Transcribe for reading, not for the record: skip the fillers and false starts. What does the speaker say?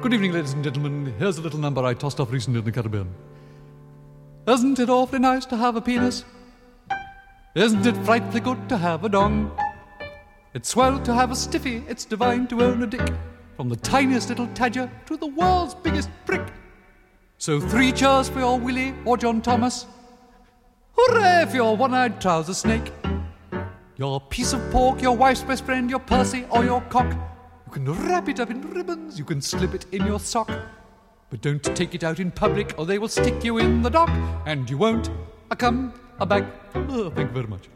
Good evening, ladies and gentlemen. Here's a little number I tossed off recently in the Caribbean. Isn't it awfully nice to have a penis? Isn't it frightfully good to have a dong? It's swell to have a stiffy, it's divine to own a dick. From the tiniest little tadger to the world's biggest prick. So 3 cheers for your Willie or John Thomas. Hooray for your one-eyed trouser snake. Your piece of pork, your wife's best friend, your Percy or your cock. You can wrap it up in ribbons, you can slip it in your sock. But don't take it out in public or they will stick you in the dock. And you won't come back. Oh, thank you very much.